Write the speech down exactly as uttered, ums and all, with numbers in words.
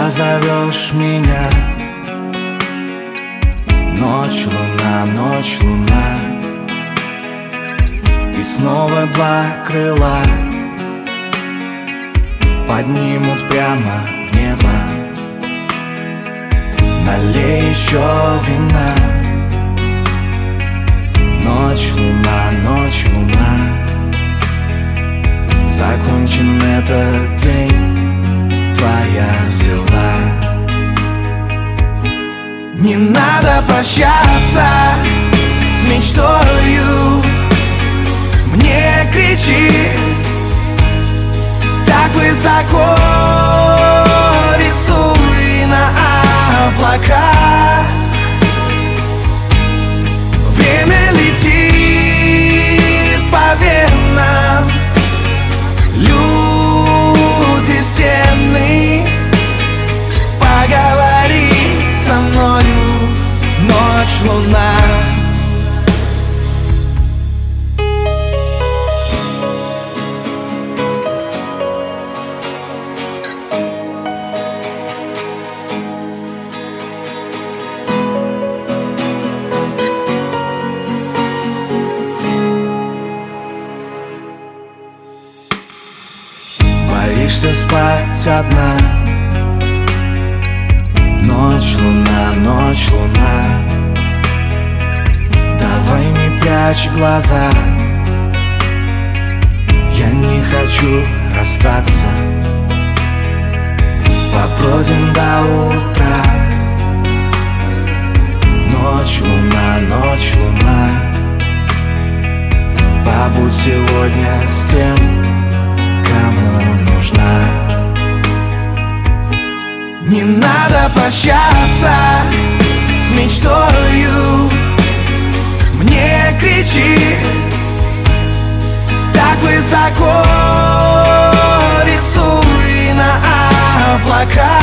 позовешь меня. Ночь, луна, ночь, луна, и снова два крыла поднимут прямо в небо. Налей еще вина. Ночь, луна, ночь, луна, закончен этот день, твоя взяла. Не надо прощаться с мечтою, мне кричи так высоко, рисуй на облаках. Время летит по венам, люди стены. Поговори со мною, ночь, луна. Боишься спать одна. Ночь, луна, ночь, луна, давай не прячь глаза. Я не хочу расстаться. Побродим до утра. Ночь, луна, ночь, луна, побудь сегодня с тем, кому нужна. Не надо прощаться с мечтою, мне кричи так высоко, рисуй на облаках.